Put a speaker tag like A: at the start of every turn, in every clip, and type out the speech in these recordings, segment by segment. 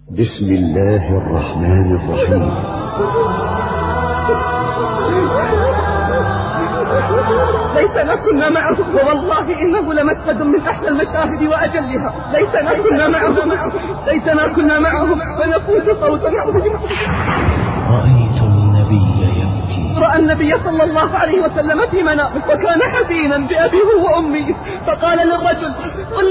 A: بسم الله الرحمن الرحيم.
B: ليتنا كنا معه، ووالله إنه لمشهد من أحلى المشاهد وأجلها. ليتنا كنا معه، ليتنا كنا معه فنفوت صوتا.
C: رأيت النبي يبكي.
B: رأى النبي صلى الله عليه وسلم في منامه وكان حزينا بأبيه وأمي، فقال للرجل: قل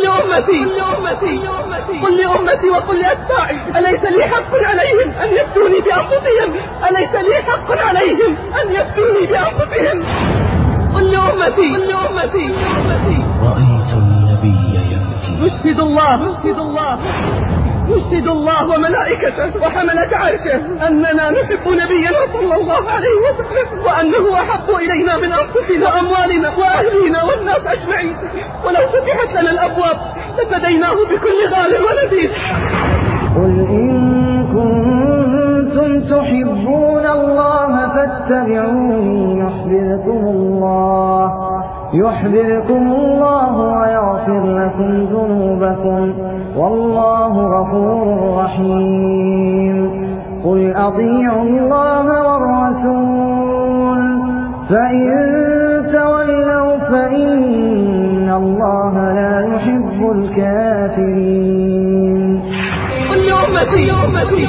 B: لأمتي وقل لأتباعي أليس لي حق عليهم أن يفتوني بأنفسهم؟ أليس لي حق عليهم أن يفتوني بأنفسهم؟ قل لأمتي.
C: رأيت النبي يبكي.
B: يشهد الله وملائكته وحملة عرشه أننا نحب نبينا صلى الله عليه وسلم، وأنه أحب إلينا من أنفسنا وأموالنا وأهلنا والناس أجمعين، ولو فتحت لنا الأبواب لفديناه بكل غال ونبيل.
D: قل إن كنتم تحبون الله فاتبعوني يحببكم الله ويغفر لكم ذنوبكم والله غفور رحيم. قل أطيعوا الله والرسول فإن تولوا فإن الله لا يحب الكافرين.
B: قل لأمتي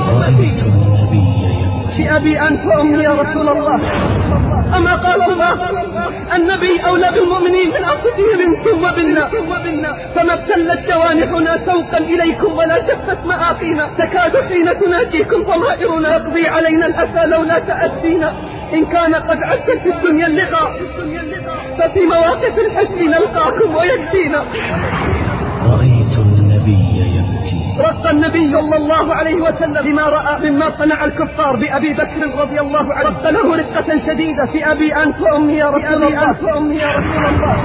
B: في أبي أنت وأمي يا رسول الله، أما قال الله: النبي أولى بالمؤمنين من أنفسهم منكم وبنا، فما ابتلت جوانحنا شوقا إليكم ولا شفت مآقينا، تكاد حين تناجيكم ضمائرنا يقضي علينا الأسى لولا تأسينا. إن كان قد عسل في الدنيا اللقاء ففي مواقف الحشر نلقاكم ويكفينا.
C: رأيت النبي يبكي.
B: رق النبي صلى الله عليه وسلم بما رأى مما صنع الكفار بأبي بكر رضي الله عنه، رق له رقة شديدة في أبي أنت وأمي يا رسول الله.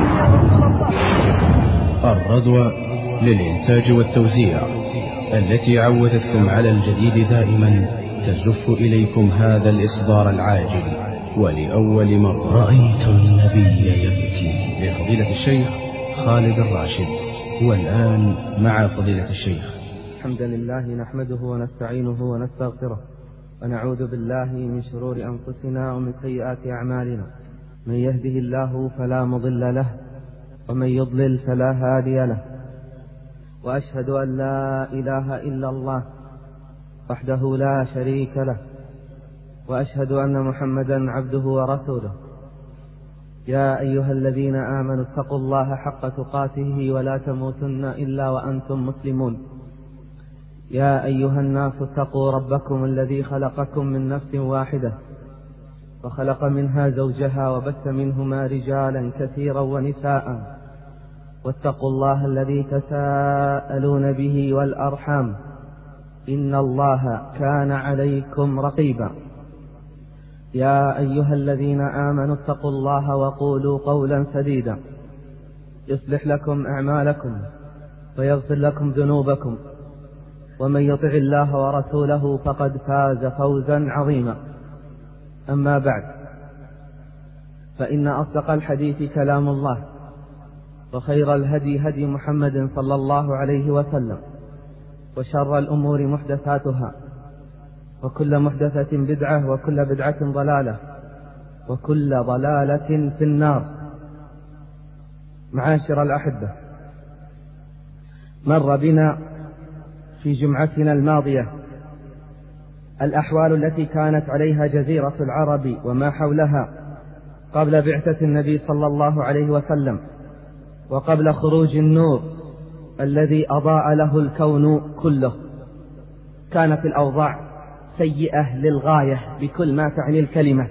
E: الرضوى للإنتاج والتوزيع التي عودتكم على الجديد دائما تزف إليكم هذا الإصدار العاجل ولأول مرة.
C: رأيت النبي يبكي
E: لفضيلة الشيخ خالد الراشد. والآن مع فضيلة الشيخ.
F: الحمد لله نحمده ونستعينه ونستغفره ونعوذ بالله من شرور أنفسنا ومن سيئات أعمالنا. من يهده الله فلا مضل له ومن يضلل فلا هادي له، وأشهد أن لا إله إلا الله وحده لا شريك له، وأشهد أن محمدا عبده ورسوله. يا أيها الذين آمنوا اتقوا الله حق تقاته ولا تموتن إلا وأنتم مسلمون. يا أيها الناس اتقوا ربكم الذي خلقكم من نفس واحدة وخلق منها زوجها وبث منهما رجالا كثيرا ونساء، واتقوا الله الذي تساءلون به والأرحام إن الله كان عليكم رقيبا. يا أيها الذين آمنوا اتقوا الله وقولوا قولا سديدا يصلح لكم أعمالكم ويغفر لكم ذنوبكم، ومن يطع الله ورسوله فقد فاز فوزا عظيما. أما بعد، فإن أصدق الحديث كلام الله، وخير الهدي هدي محمد صلى الله عليه وسلم، وشر الأمور محدثاتها، وكل محدثة بدعة، وكل بدعة ضلالة، وكل ضلالة في النار. معاشر الأحبة، مر بنا في جمعتنا الماضية الأحوال التي كانت عليها جزيرة العرب وما حولها قبل بعثة النبي صلى الله عليه وسلم، وقبل خروج النور الذي أضاء له الكون كله. كانت الأوضاع سيئة للغاية بكل ما تعني الكلمة: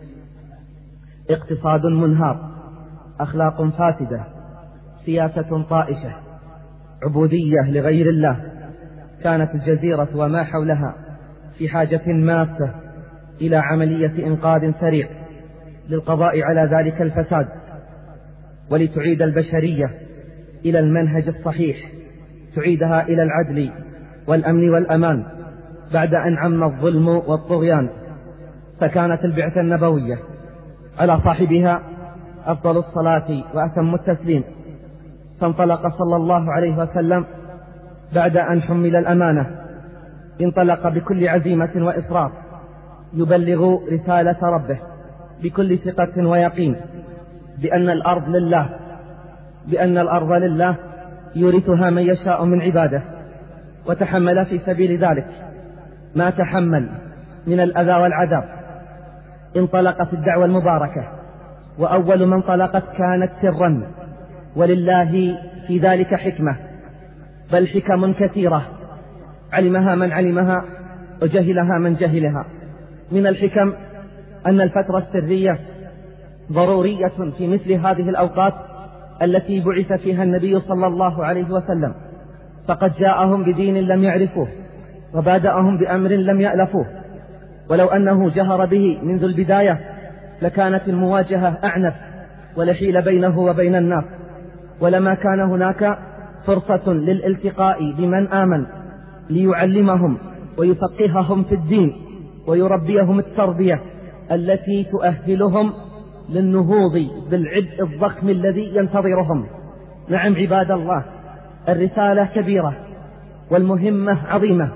F: اقتصاد منهار، أخلاق فاسدة، سياسة طائشة، عبودية لغير الله. كانت الجزيرة وما حولها في حاجة ماسة إلى عملية إنقاذ سريع للقضاء على ذلك الفساد، ولتعيد البشرية إلى المنهج الصحيح، تعيدها إلى العدل والأمن والأمان بعد أن عم الظلم والطغيان. فكانت البعثة النبوية على صاحبها أفضل الصلاة وأتم التسليم. فانطلق صلى الله عليه وسلم بعد أن حمل الأمانة انطلق بكل عزيمة وإصرار يبلغ رسالة ربه بكل ثقة ويقين بأن الأرض لله يورثها من يشاء من عباده، وتحمل في سبيل ذلك ما تحمل من الأذى والعذاب. انطلق في الدعوة المباركة، وأول من انطلقت كانت سرا، ولله في ذلك حكمة، بل حكم كثيرة علمها من علمها وجهلها من جهلها. من الحكم أن الفترة السرية ضرورية في مثل هذه الأوقات التي بعث فيها النبي صلى الله عليه وسلم، فقد جاءهم بدين لم يعرفوه وبادأهم بأمر لم يألفوه، ولو أنه جهر به منذ البداية لكانت المواجهة أعنف ولحيل بينه وبين الناس، ولما كان هناك فرصة للالتقاء بمن آمن ليعلمهم ويفقههم في الدين ويربيهم التربية التي تؤهلهم للنهوض بالعبء الضخم الذي ينتظرهم. نعم عباد الله، الرسالة كبيرة والمهمة عظيمة،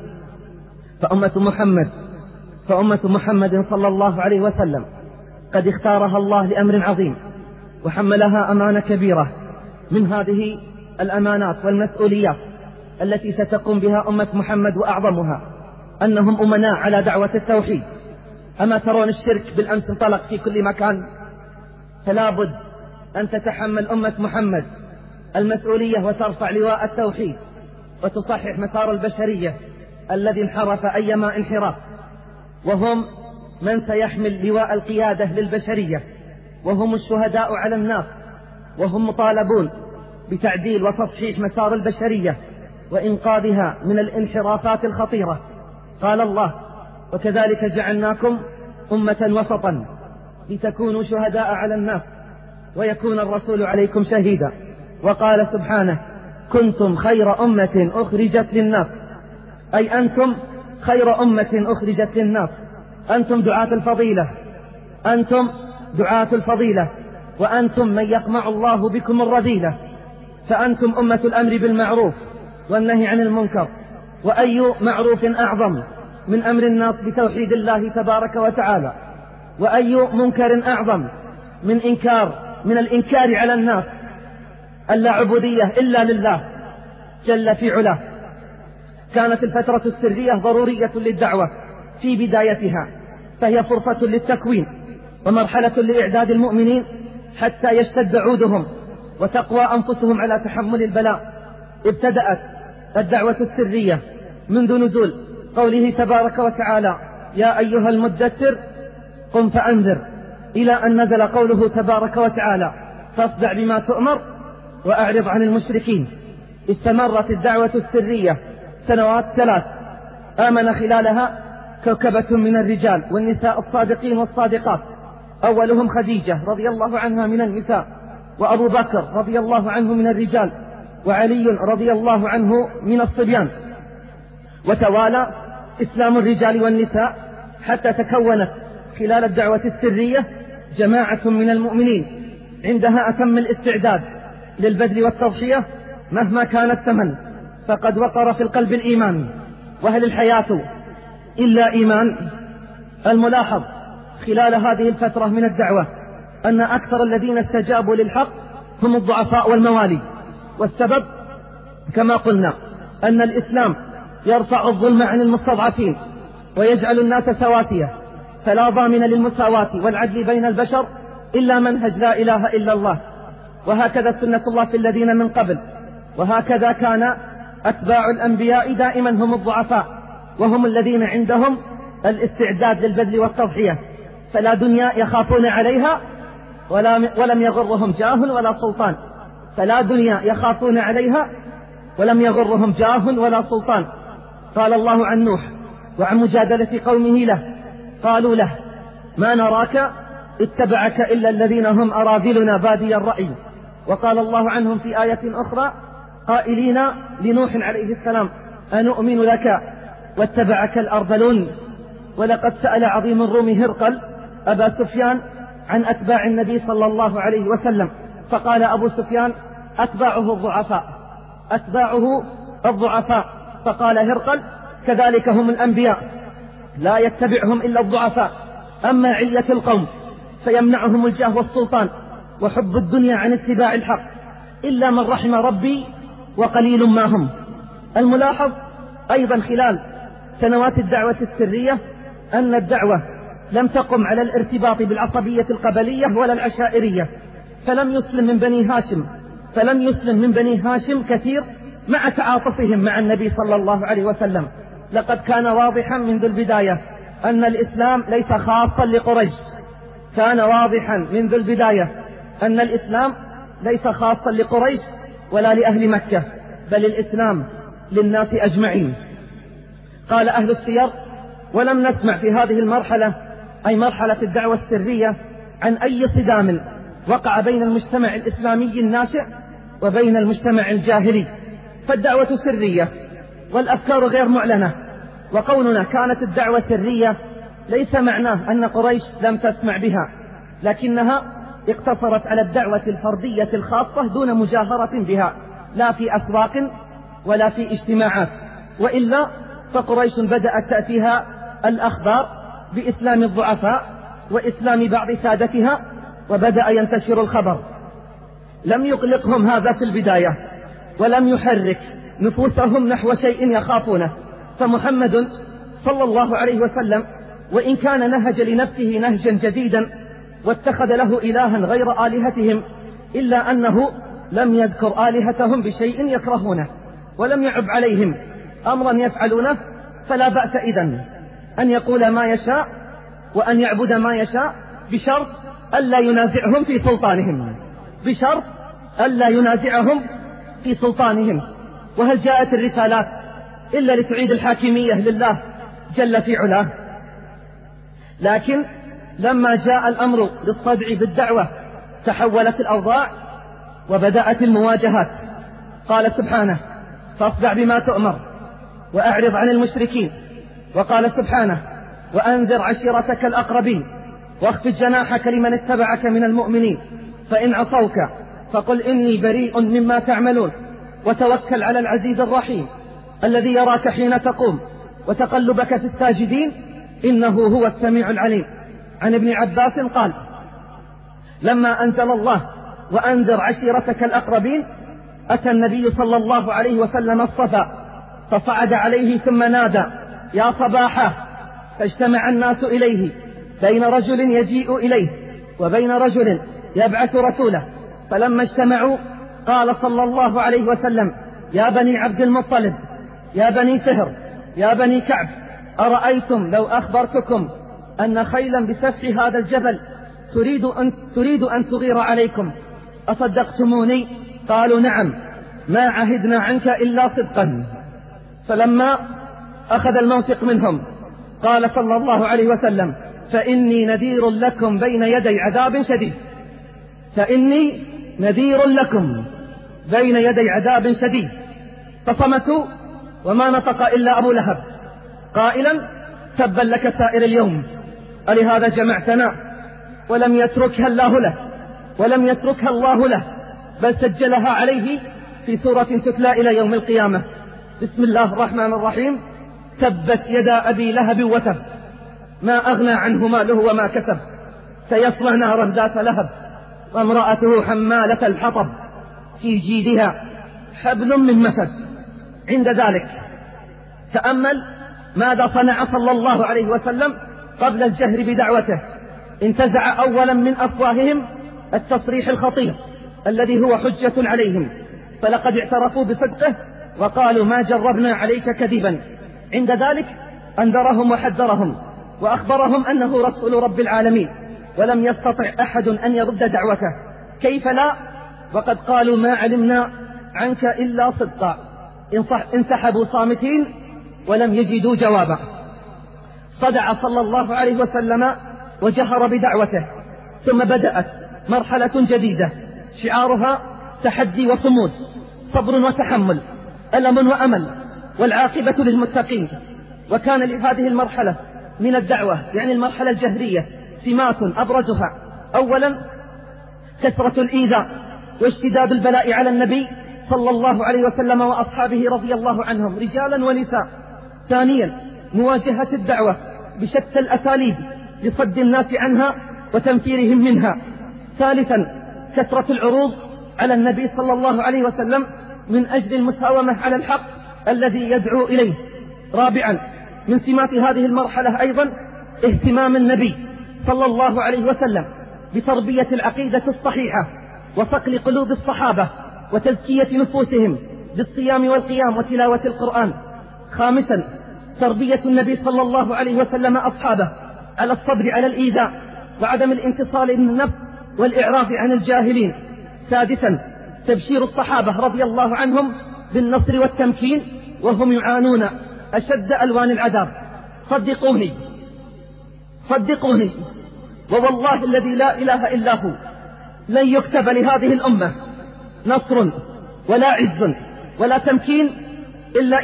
F: فأمة محمد صلى الله عليه وسلم قد اختارها الله لأمر عظيم، وحملها أمانة كبيرة من هذه الأمانات والمسؤوليات التي ستقوم بها أمة محمد، وأعظمها أنهم أمناء على دعوة التوحيد. أما ترون الشرك بالأمس انطلق في كل مكان، فلا بد أن تتحمل أمة محمد المسؤولية وترفع لواء التوحيد وتصحح مسار البشرية الذي انحرف أيما انحراف، وهم من سيحمل لواء القيادة للبشرية، وهم الشهداء على الناس، وهم مطالبون بتعديل وتصحيح مسار البشرية وإنقاذها من الانحرافات الخطيرة. قال الله: وكذلك جعلناكم أمة وسطا لتكونوا شهداء على الناس ويكون الرسول عليكم شهيدا. وقال سبحانه: كنتم خير أمة أخرجت للناس، أي أنتم خير أمة أخرجت للناس، أنتم دعاة الفضيلة، وأنتم من يقمع الله بكم الرذيلة، فأنتم أمة الأمر بالمعروف والنهي عن المنكر، وأي معروف أعظم من أمر الناس بتوحيد الله تبارك وتعالى، وأي منكر أعظم من الإنكار على الناس ألا عبودية إلا لله جل في علاه. كانت الفترة السرية ضرورية للدعوة في بدايتها، فهي فرصة للتكوين ومرحلة لإعداد المؤمنين حتى يشتد عودهم وتقوى أنفسهم على تحمل البلاء. ابتدأت الدعوة السرية منذ نزول قوله تبارك وتعالى: يا أيها المدثر قم فأنذر، إلى أن نزل قوله تبارك وتعالى: فاصدع بما تؤمر وأعرض عن المشركين. استمرت الدعوة السرية سنوات 3 آمن خلالها كوكبة من الرجال والنساء الصادقين والصادقات، أولهم خديجة رضي الله عنها من النساء، وأبو بكر رضي الله عنه من الرجال، وعلي رضي الله عنه من الصبيان. وتوالى إسلام الرجال والنساء حتى تكونت خلال الدعوة السرية جماعة من المؤمنين عندها أتم الاستعداد للبذل والتضحية مهما كان الثمن، فقد وقر في القلب الإيمان، وهل الحياة إلا إيمان؟ الملاحظ خلال هذه الفترة من الدعوة أن أكثر الذين استجابوا للحق هم الضعفاء والموالي، والسبب كما قلنا أن الإسلام يرفع الظلم عن المستضعفين ويجعل الناس سواتية، فلا ضامن للمساواة والعدل بين البشر إلا منهج لا إله إلا الله، وهكذا سنة الله في الذين من قبل، وهكذا كان أتباع الأنبياء دائما هم الضعفاء، وهم الذين عندهم الاستعداد للبذل والتضحية، فلا دنيا يخافون عليها ولم يغرهم جاه ولا سلطان، فلا دنيا يخافون عليها ولم يغرهم جاه ولا سلطان. قال الله عن نوح وعن مجادلة قومه له: قالوا له ما نراك اتبعك إلا الذين هم أراذلنا بادي الرأي. وقال الله عنهم في آية أخرى قائلين لنوح عليه السلام: أنؤمن لك واتبعك الأرذلون. ولقد سأل عظيم الروم هرقل أبا سفيان عن أتباع النبي صلى الله عليه وسلم، فقال أبو سفيان: أتباعه الضعفاء. فقال هرقل:
B: كذلك هم الأنبياء لا يتبعهم إلا الضعفاء. أما علية القوم فيمنعهم الجاه والسلطان وحب الدنيا عن اتباع الحق إلا من رحم ربي وقليل ما هم. الملاحظ أيضا خلال سنوات الدعوة السرية أن الدعوة لم تقم على الارتباط بالعصبية القبلية ولا العشائرية، فلم يسلم من بني هاشم كثير مع تعاطفهم مع النبي صلى الله عليه وسلم. لقد كان واضحا منذ البداية أن الإسلام ليس خاصا لقريش، كان واضحا منذ البداية أن الإسلام ليس خاصا لقريش ولا لأهل مكة، بل الإسلام للناس أجمعين. قال أهل السير: ولم نسمع في هذه المرحلة، أي مرحلة الدعوة السرية، عن أي صدام وقع بين المجتمع الإسلامي الناشئ وبين المجتمع الجاهلي، فالدعوة سرية والأفكار غير معلنة. وقولنا كانت الدعوة سرية ليس معناه أن قريش لم تسمع بها، لكنها اقتصرت على الدعوة الفردية الخاصة دون مجاهرة بها، لا في أسواق ولا في اجتماعات. وإلا فقريش بدأت تأتيها الأخبار بإسلام الضعفاء وإسلام بعض سادتها، وبدأ ينتشر الخبر. لم يقلقهم هذا في البداية ولم يحرك نفوسهم نحو شيء يخافونه، فمحمد صلى الله عليه وسلم وإن كان نهج لنفسه نهجا جديدا واتخذ له إلها غير آلهتهم، إلا أنه لم يذكر آلهتهم بشيء يكرهونه ولم يعب عليهم أمرا يفعلونه، فلا بأس إذن أن يقول ما يشاء وأن يعبد ما يشاء بشرط ألا ينازعهم في سلطانهم، بشرط ألا ينازعهم في سلطانهم. وهل جاءت الرسالات إلا لتعيد الحاكمية لله جل في علاه؟ لكن لما جاء الأمر للصدع بالدعوة تحولت الأوضاع وبدأت المواجهات. قال سبحانه: فاصدع بما تؤمر وأعرض عن المشركين. وقال سبحانه: وأنذر عشيرتك الأقربين واخفض جناحك لمن اتبعك من المؤمنين فإن عصوك فقل إني بريء مما تعملون وتوكل على العزيز الرحيم الذي يراك حين تقوم وتقلبك في الساجدين إنه هو السميع العليم. عن ابن عباس قال: لما أنزل الله وأنذر عشيرتك الأقربين أتى النبي صلى الله عليه وسلم الصفا فصعد عليه ثم نادى: يا صباحا، فاجتمع الناس إليه، بين رجل يجيء إليه وبين رجل يبعث رسوله. فلما اجتمعوا قال صلى الله عليه وسلم: يا بني عبد المطلب، يا بني فهر، يا بني كعب، أرأيتم لو أخبرتكم أن خيلا بسفح هذا الجبل تريد أن تغير عليكم أصدقتموني؟ قالوا: نعم، ما عهدنا عنك إلا صدقا. فلما أخذ الموثق منهم قال صلى الله عليه وسلم: فإني نذير لكم بين يدي عذاب شديد، فإني نذير لكم بين يدي عذاب شديد. فصمتوا وما نطق إلا أبو لهب قائلا: تبا لك سائر اليوم، ألهذا جمعتنا؟ ولم يتركها الله له، ولم يتركها الله له، بل سجلها عليه في سورة تتلى إلى يوم القيامة. بسم الله الرحمن الرحيم: تبت يدا أبي لهب وتب، ما أغنى عنه ماله وما كسب، سيصلى نارا ذات لهب، وامرأته حمالة الحطب، في جيدها حبل من مسد. عند ذلك تأمل ماذا صنع صلى الله عليه وسلم قبل الجهر بدعوته. انتزع أولا من أفواههم التصريح الخطير الذي هو حجة عليهم، فلقد اعترفوا بصدقه وقالوا: ما جربنا عليك كذبا. عند ذلك أنذرهم وحذرهم وأخبرهم أنه رسول رب العالمين، ولم يستطع أحد أن يرد دعوته. كيف لا وقد قالوا: ما علمنا عنك إلا صدقا. انسحبوا صامتين ولم يجدوا جوابا. صدع صلى الله عليه وسلم وجهر بدعوته، ثم بدأت مرحلة جديدة شعارها تحدي وصمود، صبر وتحمل، ألم وأمل، والعاقبة للمتقين. وكان لهذه المرحلة من الدعوة، يعني المرحلة الجهرية، سمات أبرزها: أولا كثرة الإيذاء واشتداد البلاء على النبي صلى الله عليه وسلم وأصحابه رضي الله عنهم رجالا ونساء. ثانيا مواجهة الدعوة بشتى الأساليب لصد الناس عنها وتنفيرهم منها. ثالثا كثرة العروض على النبي صلى الله عليه وسلم من أجل المساومة على الحق الذي يدعو إليه. رابعا من سمات هذه المرحلة أيضا اهتمام النبي صلى الله عليه وسلم بتربية العقيدة الصحيحة وصقل قلوب الصحابة وتزكية نفوسهم بالصيام والقيام وتلاوة القرآن. خامسا تربية النبي صلى الله عليه وسلم أصحابه على الصبر على الإيذاء وعدم الانتصال للنفس والإعراض عن الجاهلين. سادسا تبشير الصحابة رضي الله عنهم بالنصر والتمكين وهم يعانون أشد ألوان العذاب. صدقوني ووالله الذي لا إله إلا هو لن يكتب لهذه الأمة نصر ولا عز ولا تمكين إلا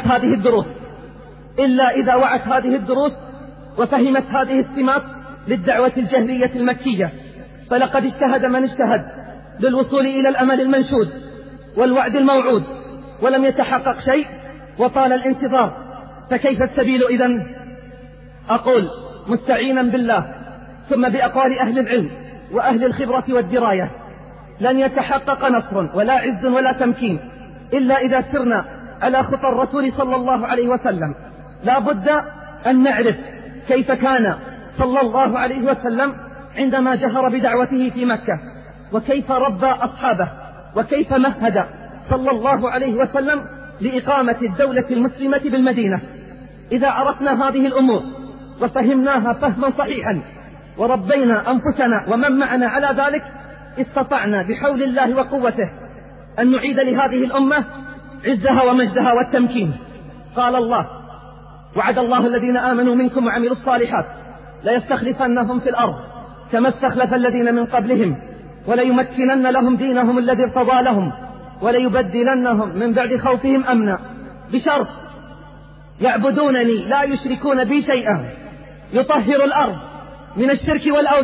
B: إذا وعت هذه الدروس وفهمت هذه السمات للدعوة الجهرية المكية. فلقد اجتهد من اجتهد للوصول إلى الأمل المنشود والوعد الموعود ولم يتحقق شيء وطال الانتظار، فكيف السبيل إذن؟ أقول مستعينا بالله ثم بأقوال أهل العلم وأهل الخبرة والدراية: لن يتحقق نصر ولا عز ولا تمكين إلا إذا سرنا على خطى الرسول صلى الله عليه وسلم. لا بد أن نعرف كيف كان صلى الله عليه وسلم عندما جهر بدعوته في مكة، وكيف ربى أصحابه، وكيف مهد صلى الله عليه وسلم لإقامة الدولة المسلمة بالمدينة. إذا عرفنا هذه الأمور وفهمناها فهما صحيحا وربينا أنفسنا ومن معنا على ذلك، استطعنا بحول الله وقوته أن نعيد لهذه الأمة عزها ومجدها والتمكين. قال الله: وعد الله الذين آمنوا منكم وعملوا الصالحات ليستخلفنهم في الأرض كما استخلف الذين من قبلهم وليمكنن لهم دينهم الذي ارتضى لهم وليبدلنهم من بعد خوفهم أمنا، بشرط يعبدونني لا يشركون بي شيئا، يطهر الأرض من الشرك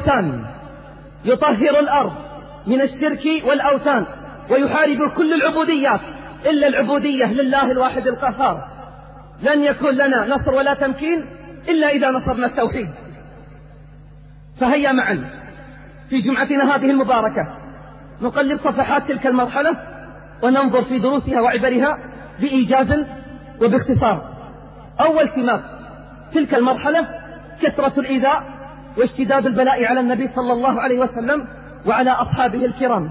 B: والأوثان، ويحارب كل العبوديات إلا العبودية لله الواحد القهار. لن يكون لنا نصر ولا تمكين إلا إذا نصرنا التوحيد. فهيا معا في جمعتنا هذه المباركة نقلب صفحات تلك المرحلة وننظر في دروسها وعبرها بإيجاز وباختصار. أول سمات تلك المرحلة كثرة الإيذاء واشتداد البلاء على النبي صلى الله عليه وسلم وعلى أصحابه الكرام.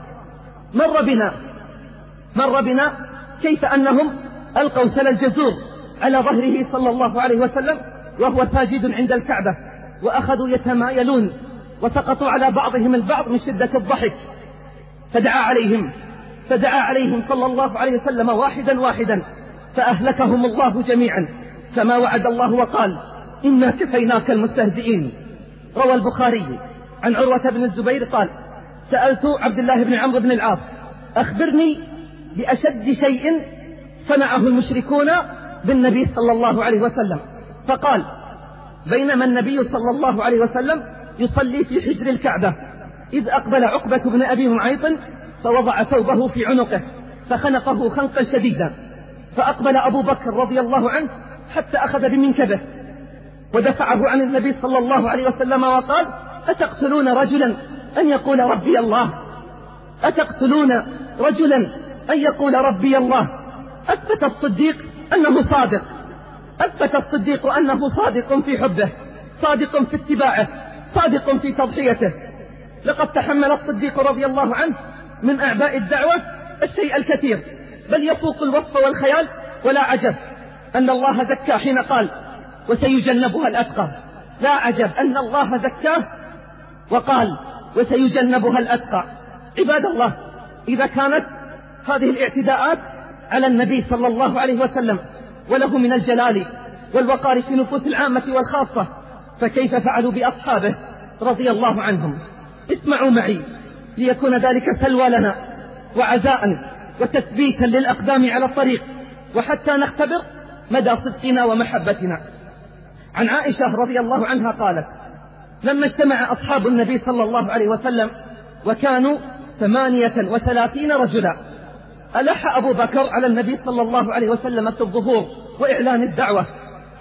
B: مر بنا كيف أنهم ألقوا سل الجزور على ظهره صلى الله عليه وسلم وهو ساجد عند الكعبة، وأخذوا يتمايلون وسقطوا على بعضهم البعض من شدة الضحك، فدعا عليهم صلى الله عليه وسلم واحدا فأهلكهم الله جميعا كما وعد الله وقال: إنا كفيناك المستهزئين. روى البخاري عن عروة بن الزبير قال: سألت عبد الله بن عمرو بن العاص: أخبرني بأشد شيء صنعه المشركون بالنبي صلى الله عليه وسلم. فقال: بينما النبي صلى الله عليه وسلم يصلي في حجر الكعبة إذ أقبل عقبة بن أبي معيط فوضع ثوبه في عنقه فخنقه خنقا شديدا، فأقبل أبو بكر رضي الله عنه حتى أخذ بمنكبه ودفعه عن النبي صلى الله عليه وسلم وقال: أتقتلون رجلا أن يقول ربي الله؟ أثبت الصديق أنه صادق في حبه، صادق في اتباعه، صادق في تضحيته. لقد تحمل الصديق رضي الله عنه من أعباء الدعوة الشيء الكثير، بل يفوق الوصف والخيال، ولا عجب أن الله زكاه حين قال: وسيجنبها الأتقى. لا عجب أن الله زكاه وقال: وسيجنبها الأتقى. عباد الله، إذا كانت هذه الاعتداءات على النبي صلى الله عليه وسلم وله من الجلال والوقار في نفوس العامة والخاصة، فكيف فعلوا بأصحابه رضي الله عنهم؟ اسمعوا معي ليكون ذلك سلوى لنا وعزاء وتثبيتا للأقدام على الطريق، وحتى نختبر مدى صدقنا ومحبتنا. عن عائشة رضي الله عنها قالت: لما اجتمع أصحاب النبي صلى الله عليه وسلم وكانوا 38 رجلا، ألح أبو بكر على النبي صلى الله عليه وسلم في الظهور وإعلان الدعوة،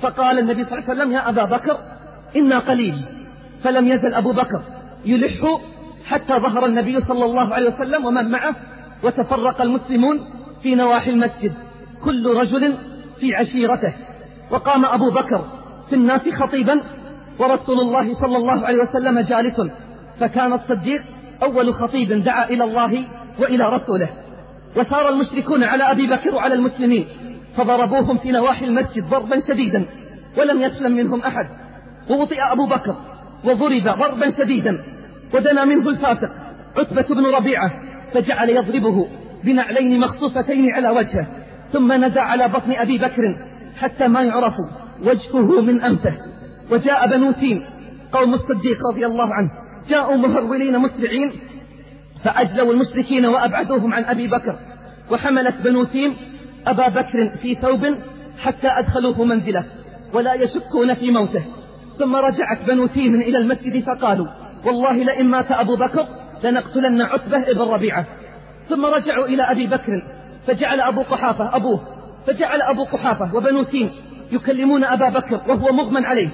B: فقال النبي صلى الله عليه وسلم: يا أبا بكر إنا قليل. فلم يزل أبو بكر يلح حتى ظهر النبي صلى الله عليه وسلم ومن معه، وتفرق المسلمون في نواحي المسجد كل رجل في عشيرته. وقام أبو بكر في الناس خطيبا ورسول الله صلى الله عليه وسلم جالس، فكان الصديق أول خطيب دعا إلى الله وإلى رسوله. وسار المشركون على أبي بكر وعلى المسلمين فضربوهم في نواحي المسجد ضربا شديدا ولم يسلم منهم أحد. ووطئ أبو بكر وضرب ضربا شديدا، ودنا منه الفاسق عتبة بن ربيعة فجعل يضربه بنعلين مخصوفتين على وجهه، ثم نزع على بطن أبي بكر حتى ما يعرف وجهه من أنفه. وجاء بنو تيم قوم الصديق رضي الله عنه، جاءوا مهرولين مسرعين فأجلوا المشركين وأبعدوهم عن أبي بكر. وحملت بنو تيم أبا بكر في ثوب حتى أدخلوه منزله ولا يشكون في موته. ثم رجعت بنو تيم إلى المسجد فقالوا: والله لئن مات أبو بكر لنقتلن عتبة ابن ربيعة. ثم رجعوا إلى أبي بكر فجعل أبو قحافة وبنو تيم يكلمون أبا بكر وهو مغمى عليه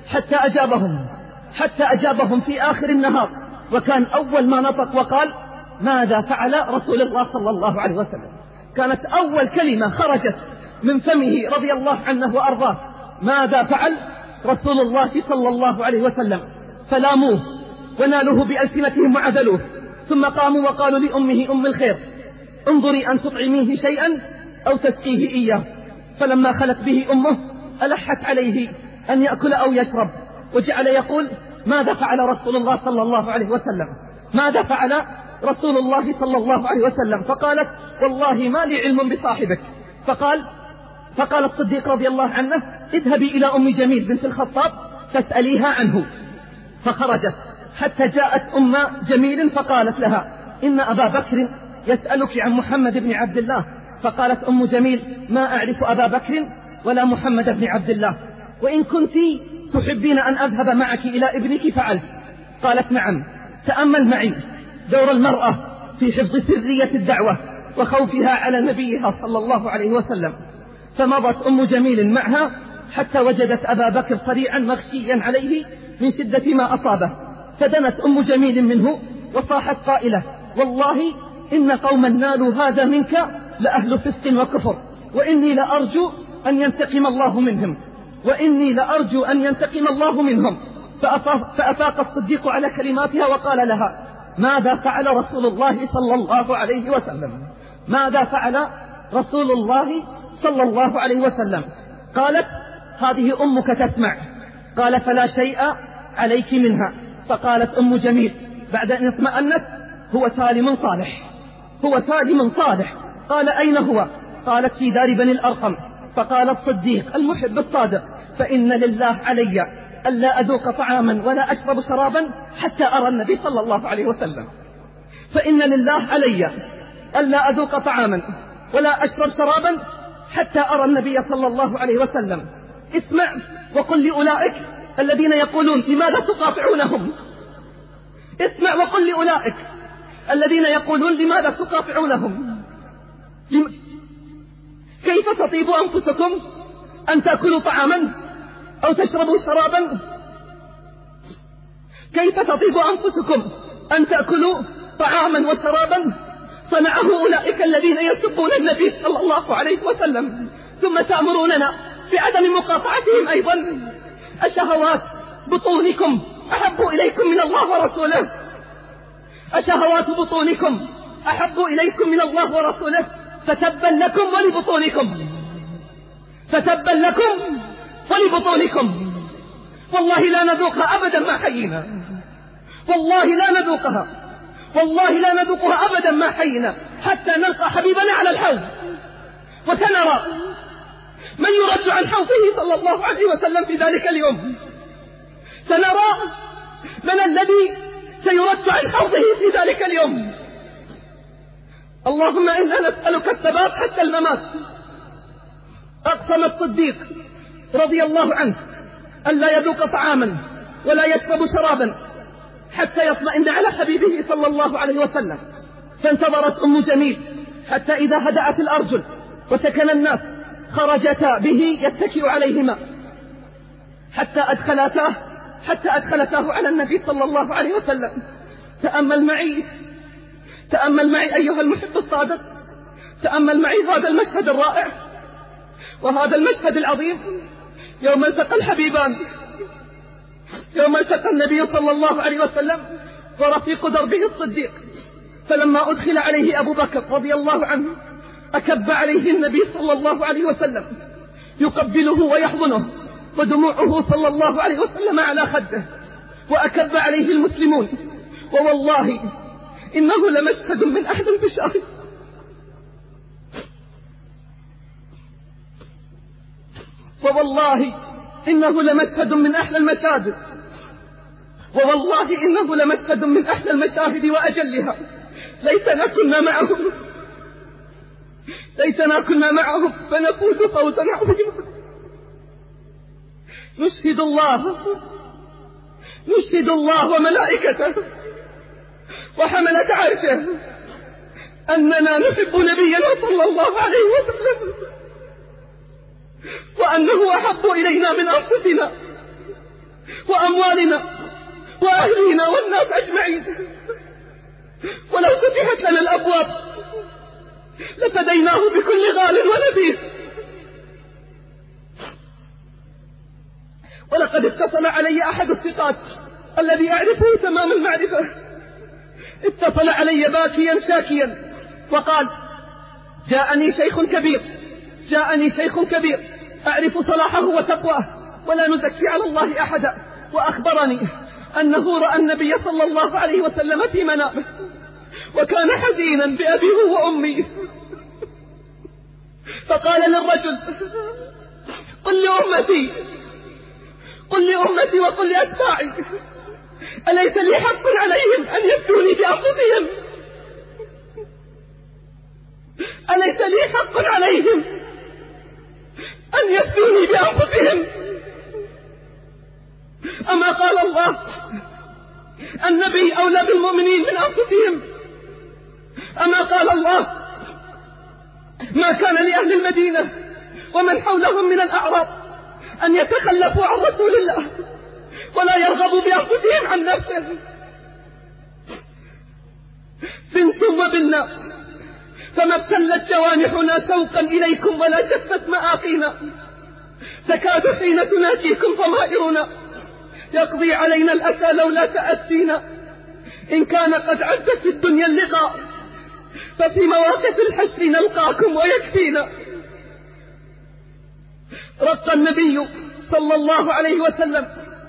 B: حتى أجابهم في آخر النهار. وكان أول ما نطق وقال: ماذا فعل رسول الله صلى الله عليه وسلم؟ كانت أول كلمة خرجت من فمه رضي الله عنه وأرضاه: ماذا فعل رسول الله صلى الله عليه وسلم؟ فلاموه ونالوه بألسنتهم وعدلوه. ثم قاموا وقالوا لأمه أم الخير: انظري أن تطعميه شيئا أو تسقيه إياه. فلما خلت به أمه ألحت عليه أن يأكل أو يشرب، وجعل يقول: ماذا فعل رسول الله صلى الله عليه وسلم؟ ماذا فعل رسول الله صلى الله عليه وسلم؟ فقالت: والله ما لي علم بصاحبك. فقال الصديق رضي الله عنه: اذهبي إلى أم جميل بنت الخطاب فاسأليها عنه. فخرجت حتى جاءت أم جميل فقالت لها: إن أبا بكر يسألك عن محمد بن عبد الله. فقالت أم جميل: ما أعرف أبا بكر ولا محمد بن عبد الله، وإن كنت تحبين أن أذهب معك إلى ابنك فعلت. قالت: نعم. تأمل معي دور المرأة في حفظ سرية الدعوة وخوفها على نبيها صلى الله عليه وسلم. فمضت أم جميل معها حتى وجدت أبا بكر صريعا مغشيا عليه من شدة ما أصابه، فدنت أم جميل منه وصاحت قائلة: والله إن قوما نالوا هذا منك لأهل فسق وكفر، وإني لأرجو أن ينتقم الله منهم. فأفاق الصديق على كلماتها وقال لها: ماذا فعل رسول الله صلى الله عليه وسلم؟ ماذا فعل رسول الله صلى الله عليه وسلم؟ قالت: هذه أمك تسمع. قال: فلا شيء عليك منها. فقالت أم جميل بعد أن اطمأنت: هو سالم صالح. قال: أين هو؟ قالت: في دار بني الأرقم. فقال الصديق المحب الصادق: فإن لله علي ألا أذوق طعاما ولا أشرب شرابا حتى أرى النبي صلى الله عليه وسلم. فإن لله علي ألا أذوق طعاما ولا أشرب شرابا حتى أرى النبي صلى الله عليه وسلم. اسمع وقل لأولئك الذين يقولون: لماذا تقاطعونهم؟ اسمع وقل لأولئك الذين يقولون: لماذا تقاطعونهم؟ كيف تطيب أنفسكم أن تأكلوا طعاما أو تشربوا شرابا؟ كيف تطيب أنفسكم أن تأكلوا طعاما وشرابا صنعه أولئك الذين يسبون النبي صلى الله عليه وسلم، ثم تأمروننا بعدم مقاطعتهم أيضا؟ أشهوات بطونكم أحب إليكم من الله ورسوله؟ أشهوات بطونكم أحب إليكم من الله ورسوله؟ فتبا لكم ولبطونكم. والله لا نذوقها أبدا ما حيينا، والله لا نذوقها أبدا ما حيينا حتى نلقى حبيبنا على الحوض وسنرى من يرد عن حوضه صلى الله عليه وسلم في ذلك اليوم. سنرى من الذي سيرد عن حوضه في ذلك اليوم. اللهم إنا نسألك الثبات حتى الممات. أقسم الصديق رضي الله عنه ألا يذوق طعاما ولا يشرب شرابا حتى يطمئن على حبيبه صلى الله عليه وسلم. فانتظرت أم جميل حتى إذا هدأت الأرجل وسكن الناس خرجتا به يتكئ عليهما، حتى أدخلتاه على النبي صلى الله عليه وسلم. تأمل معي أيها المحب الصادق، تأمل معي هذا المشهد الرائع وهذا المشهد العظيم، يوم التقى الحبيبان، يوم التقى النبي صلى الله عليه وسلم ورفيق دربه الصديق. فلما أدخل عليه أبو بكر رضي الله عنه أكب عليه النبي صلى الله عليه وسلم يقبله ويحضنه، ودموعه صلى الله عليه وسلم على خده، وأكب عليه المسلمون. ووالله إنه لمشهد من أحد المشاهد، ووالله إنه لمشهد من أحلى المشاهد، ووالله إنه لمشهد من أحلى المشاهد وأجلها. ليتنا كنا معهم فنفوز فوزا عظيما. نشهد الله وملائكته وحملة عرشه أننا نحب نبينا صلى الله عليه وسلم، وأنه أحب إلينا من أنفسنا وأموالنا وأهلنا والناس أجمعين. ولو فتحت لنا الأبواب لفديناه بكل غال ونفيس. ولقد اتصل علي أحد الثقات الذي أعرفه تمام المعرفة، اتصل علي باكيا شاكيا وقال: جاءني شيخ كبير أعرف صلاحه وتقواه ولا نزكي على الله أحدا، وأخبرني أنه رأى النبي صلى الله عليه وسلم في منامه وكان حزينا بأبيه وأمي، فقال للرجل: قل لأمتي وقل لأتباعي أليس لي حق عليهم أن يفتوني بأنفسهم؟ أليس لي حق عليهم أن يفتوني بأنفسهم؟ أما قال الله: النبي أولى بالمؤمنين من أنفسهم؟ أما قال الله: ما كان لأهل المدينة ومن حولهم من الأعراب أن يتخلفوا عن رسول الله ولا يرغبوا بأنفسهم عن نفسه؟ بنتم وبنا، فما ابتلت جوانحنا شوقا إليكم ولا جفت مآقينا، تكاد حين تناجيكم ضمائرنا يقضي علينا الأسى لولا تأسينا. إن كان قد عز في الدنيا اللقاء ففي مواقف الحشر نلقاكم ويكفينا. رق النبي صلى الله عليه وسلم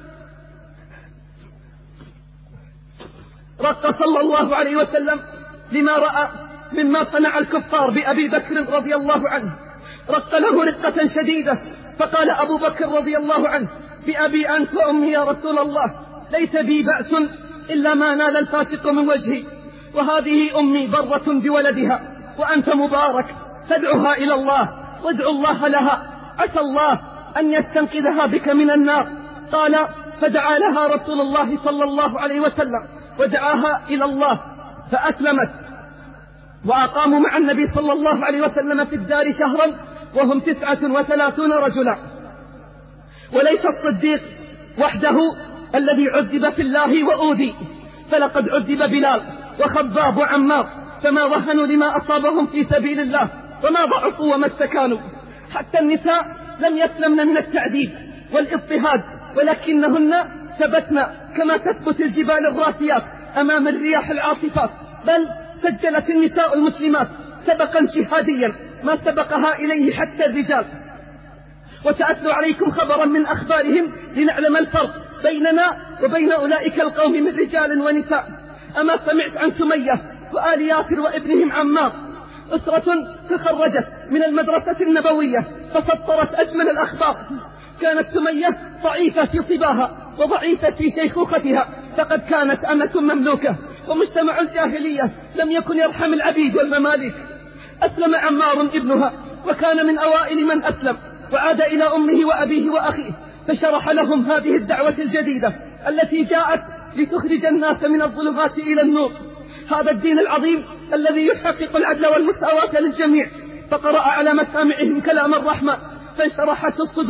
B: لما رأى مما صنع الكفار بأبي بكر رضي الله عنه، رق له رقة شديدة، فقال أبو بكر رضي الله عنه: بأبي أنت وأمي يا رسول الله، ليس بي بأس إلا ما نال الفاسق من وجهي، وهذه أمي برة بولدها وأنت مبارك، فادعها إلى الله وادعو الله لها، عسى الله أن يستنقذها بك من النار. قال: فدعا لها رسول الله صلى الله عليه وسلم ودعاها إلى الله فأسلمت، وأقاموا مع النبي صلى الله عليه وسلم في الدار شهرا وهم 39 رجلا. وليس الصديق وحده الذي عذب في الله وأوذي، فلقد عذب بلال وخباب وعمار، فما وهنوا لما أصابهم في سبيل الله وما ضعفوا وما استكانوا. حتى النساء لم يسلمن من التعذيب والاضطهاد، ولكنهن ثبتن كما تثبت الجبال الراسيات أمام الرياح العاصفات، بل سجلت النساء المسلمات سبقا جهاديا ما سبقها إليه حتى الرجال. وسأتلو عليكم خبرا من أخبارهم لنعلم الفرق بيننا وبين أولئك القوم من رجال ونساء. أما سمعت عن سمية وآل ياسر وابنهم عمار، أسرة تخرجت من المدرسة النبوية فسطرت أجمل الأخبار. كانت سمية ضعيفة في صباها وضعيفة في شيخوختها، فقد كانت أمة مملوكة، ومجتمع الجاهلية لم يكن يرحم العبيد والمماليك. أسلم عمار ابنها وكان من أوائل من أسلم، وعاد إلى أمه وأبيه وأخيه فشرح لهم هذه الدعوة الجديدة التي جاءت لتخرج الناس من الظلمات إلى النور، هذا الدين العظيم الذي يحقق العدل والمساواة للجميع. فقرأ على مسامعهم كلام الرحمن فانشرحت الصدور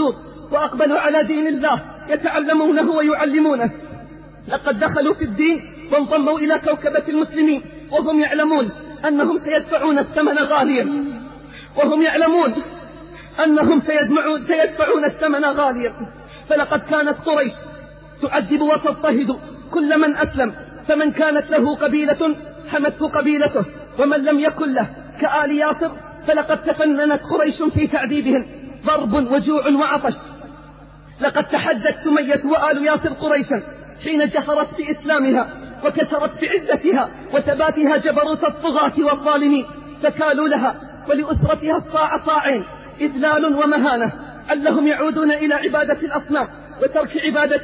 B: وأقبلوا على دين الله يتعلمونه ويعلمونه. لقد دخلوا في الدين وانضموا إلى كوكبة المسلمين وهم يعلمون أنهم سيدفعون الثمن غاليا، وهم يعلمون أنهم سيدفعون الثمن غاليا. فلقد كانت قريش تعذب وتضطهد كل من أسلم، فمن كانت له قبيلة حمته قبيلته، ومن لم يكن له كآل ياسر فلقد تفننت قريش في تعذيبهم ضرب وجوع وعطش. لقد تحدت سمية وآل ياسر قريشا حين جهرت بإسلامها وكسرت بعزتها وثباتها جبروت الطغاة والظالمين، فكالوا لها ولأسرتها الصاع صاعين إذلال ومهانة، أنهم يعودون إلى عبادة الأصنام وترك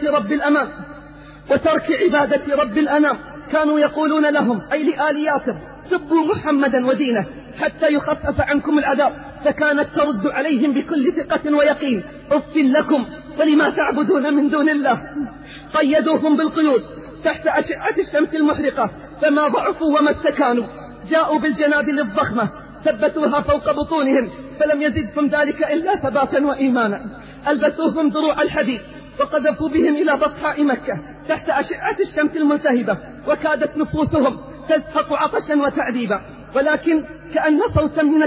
B: عبادة رب الأنام. كانوا يقولون لهم أي لآل ياسر سبوا محمدا ودينه حتى يخفف عنكم العذاب، فكانت ترد عليهم بكل ثقة ويقين: أف لكم ولما تعبدون من دون الله. قيدوهم بالقيود تحت أشعة الشمس المحرقة فما ضعفوا وما استكانوا، جاءوا بالجنادل الضخمة ثبتوها فوق بطونهم فلم يزدهم ذلك إلا ثباتا وإيمانا. ألبسوهم دروع الحديد وقذفوا بهم إلى بطحاء مكة تحت أشعة الشمس الملتهبة، وكادت نفوسهم تزهق عطشا وتعذيبا. ولكن كأن صوتا من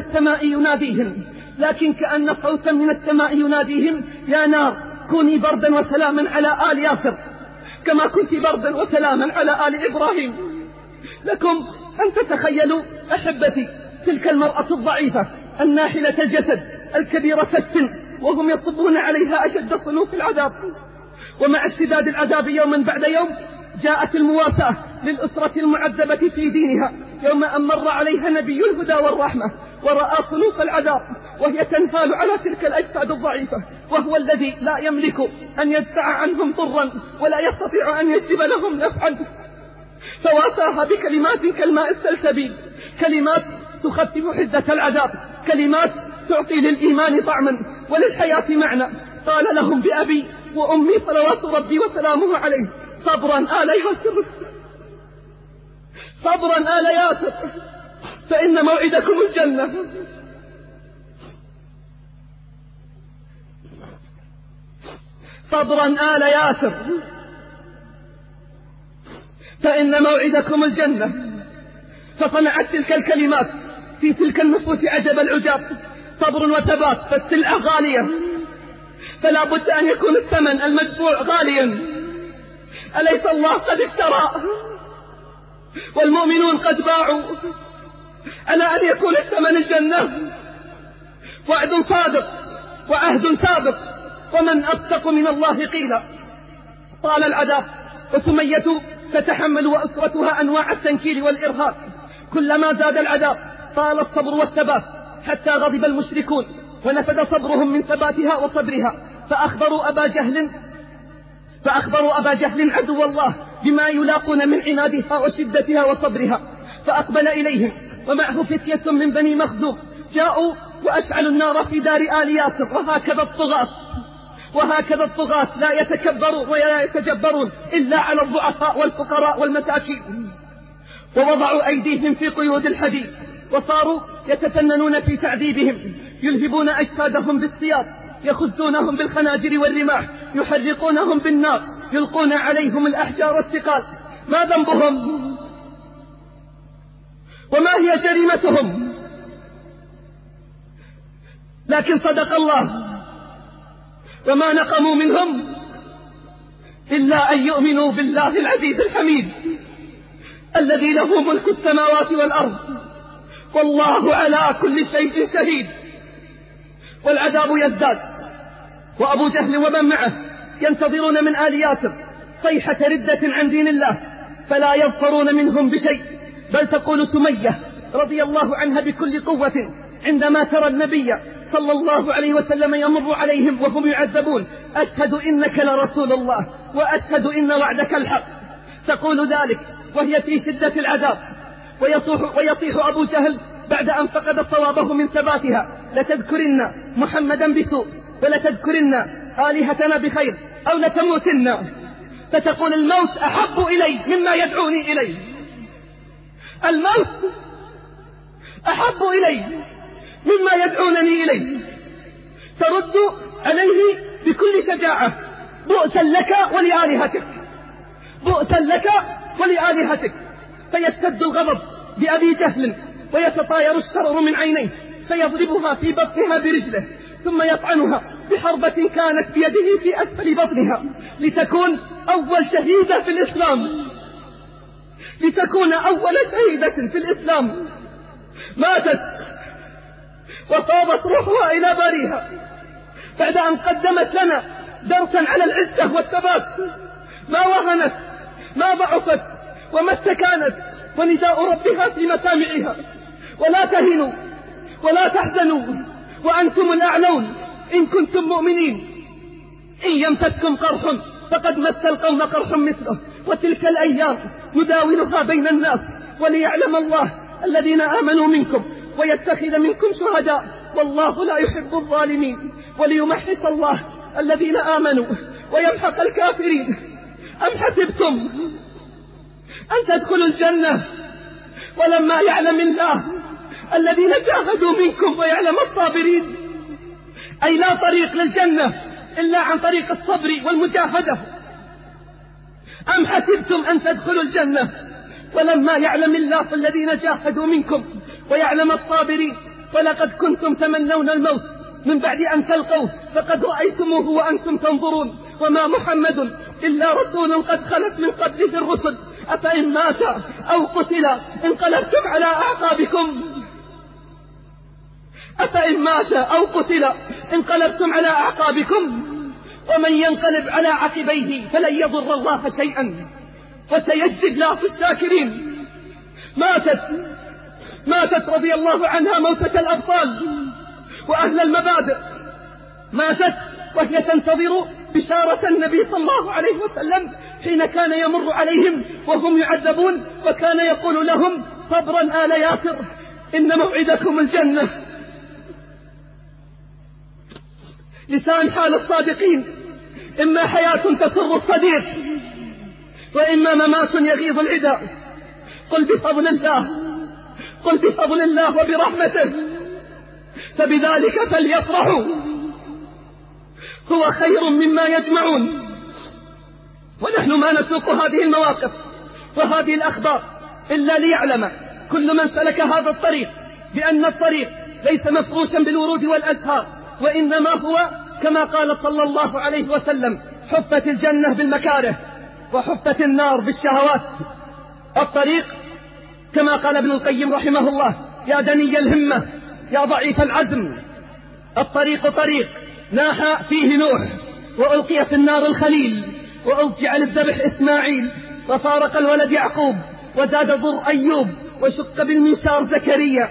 B: السماء يناديهم: يا نار كوني بردا وسلاما على آل ياسر كما كنت بردا وسلاما على آل إبراهيم. لكم أن تتخيلوا أحبتي تلك المرأة الضعيفة الناحلة الجسد الكبيرة السن وهم يصبون عليها أشد صنوف العذاب. ومع اشتداد العذاب يوما بعد يوم جاءت المواساة للأسرة المعذبة في دينها، يوم أن مر عليها نبي الهدى والرحمة ورأى صنوف العذاب وهي تنهال على تلك الأجساد الضعيفة، وهو الذي لا يملك أن يدفع عنهم ضرا ولا يستطيع أن يجلب لهم نفعا، فواساها بكلمات كالماء السلسبيل، كلمات تخفف حدة العذاب، كلمات تعطي للإيمان طعما وللحياة معنى. قال لهم: بأبي وأمي صلوات ربي وسلامه عليه: صبرا آل ياسر، صبرا آل ياسر، فإن موعدكم الجنة. صبرا آل ياسر فإن موعدكم الجنة. فصنعت تلك الكلمات في تلك النفوس عجب العجاب، صبر وثبات، فالسلعة غالية فلا بد أن يكون الثمن المدفوع غاليا. أليس الله قد اشترى والمؤمنون قد باعوا على أن يكون الثمن الجنة؟ وعد صادق وعهد سابق، ومن أصدق من الله قيلا. طال العذاب وسمية تتحمل وأسرتها أنواع التنكيل والإرهاب. كلما زاد العذاب طال الصبر والثبات، حتى غضب المشركون ونفد صبرهم من ثباتها وصبرها، فأخبروا أبا جهل عدو الله بما يلاقون من عنادها وشدتها وصبرها، فأقبل إليهم ومعه فتية من بني مخزوم، جاءوا وأشعلوا النار في دار آل ياسر. وهكذا الطغاة لا يتكبرون ولا يتجبرون إلا على الضعفاء والفقراء والمساكين. ووضعوا أيديهم في قيود الحديد وصاروا يتفننون في تعذيبهم، يلهبون أجسادهم بالسياط، يخزونهم بالخناجر والرماح، يحرقونهم بالنار، يلقون عليهم الأحجار الثقال. ما ذنبهم وما هي جريمتهم؟ لكن صدق الله: وما نقموا منهم إلا أن يؤمنوا بالله العزيز الحميد الذي له ملك السماوات والأرض والله على كل شيء شهيد. والعذاب يزداد، وأبو جهل ومن معه ينتظرون من آل ياسر صيحة ردة عن دين الله، فلا يظفرون منهم بشيء. بل تقول سمية رضي الله عنها بكل قوة عندما ترى النبي صلى الله عليه وسلم يمر عليهم وهم يعذبون: أشهد إنك لرسول الله وأشهد إن وعدك الحق. تقول ذلك وهي في شدة العذاب، ويطيح أبو جهل بعد أن فقد صوابه من ثباتها: لتذكرن محمدا بسوء ولتذكرن آلهتنا بخير أو لتموتن. فتقول: الموت أحب إلي مما يدعوني إليه، الموت أحب إلي مما يدعونني إليه. ترد عليه بكل شجاعة: بؤسا لك ولآلهتك، بؤسا لك ولآلهتك. فيشتد الغضب بأبي جهل ويتطاير الشرر من عينيه، فيضربها في بطنها برجله، ثم يطعنها بحربة كانت بيده في أسفل بطنها، لتكون أول شهيدة في الإسلام، لتكون أول شهيدة في الإسلام. ماتت وطابت روحها إلى باريها بعد أن قدمت لنا درسا على العزة والثبات. ما وهنت، ما ضعفت، وما استكانت، ونداء ربها في مسامعها: ولا تهنوا ولا تحزنوا وأنتم الأعلون إن كنتم مؤمنين. إن يمسسكم قرح فقد مس القوم قرح مثله، وتلك الأيام نداولها بين الناس، وليعلم الله الذين آمنوا منكم ويتخذ منكم شهداء، والله لا يحب الظالمين، وليمحص الله الذين آمنوا ويمحق الكافرين. أم حسبتم أن تدخلوا الجنة ولما يعلم الله الذين جاهدوا منكم ويعلم الصابرين؟ أي لا طريق للجنة إلا عن طريق الصبر والمجاهدة. أم حسبتم أن تدخلوا الجنة ولما يعلم الله الذين جاهدوا منكم ويعلم الصابرين؟ ولقد كنتم تمنون الموت من بعد أن تلقوه فقد رأيتموه وأنتم تنظرون، وما محمد إلا رسول قد خلت من قبله الرسل، أفإن مات أو قتل انقلبتم على أعقابكم، أفإن مات أو قتل انقلبتم على أعقابكم، ومن ينقلب على عقبيه فلن يضر الله شيئا وسيجزي الله الشاكرين. ماتت رضي الله عنها موتة الأبطال وأهل المبادئ، ماتت وهي تنتظر بشارة النبي صلى الله عليه وسلم حين كان يمر عليهم وهم يعذبون، وكان يقول لهم: صبرا آل ياسر إن موعدكم الجنة. لسان حال الصادقين: إما حياة تسر الصديق، وإما ممات يغيظ العدا. قل بفضل الله وبرحمته فبذلك فليفرحوا هو خير مما يجمعون. ونحن ما نسوق هذه المواقف وهذه الأخبار إلا ليعلم كل من سلك هذا الطريق بأن الطريق ليس مفروشا بالورود والأزهار، وإنما هو كما قال صلى الله عليه وسلم: حفت الجنة بالمكاره وحفت النار بالشهوات. الطريق كما قال ابن القيم رحمه الله: يا دني الهمة يا ضعيف العزم، الطريق طريق ناح فيه نوح، وألقي في النار الخليل، وأرجع للذبح إسماعيل، وفارق الولد يعقوب، وزاد ضر أيوب، وشق بالمنشار زكريا،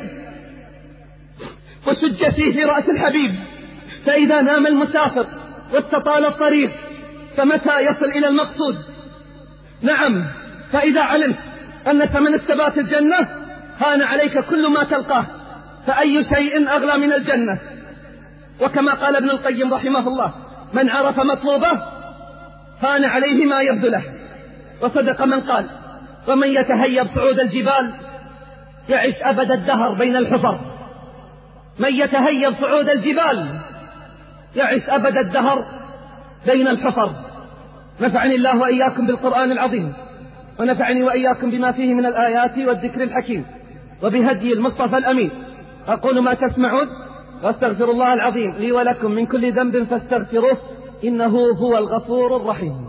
B: وشج فيه رأس الحبيب. فإذا نام المسافر واستطال الطريق فمتى يصل إلى المقصود؟ نعم، فإذا علمت أن ثمن الثبات الجنة هان عليك كل ما تلقاه، فأي شيء أغلى من الجنة؟ وكما قال ابن القيم رحمه الله: من عرف مطلوبه هان عليه ما يبذله. وصدق من قال: ومن يتهيب صعود الجبال يعيش أبد الدهر بين الحفر. من يتهيب صعود الجبال يعيش أبد الدهر بين الحفر. نفعني الله وإياكم بالقرآن العظيم، ونفعني وإياكم بما فيه من الآيات والذكر الحكيم، وبهدي المصطفى الأمين. أقول ما تسمعون، واستغفر الله العظيم لي ولكم من كل ذنب فاستغفروه إنه هو الغفور الرحيم.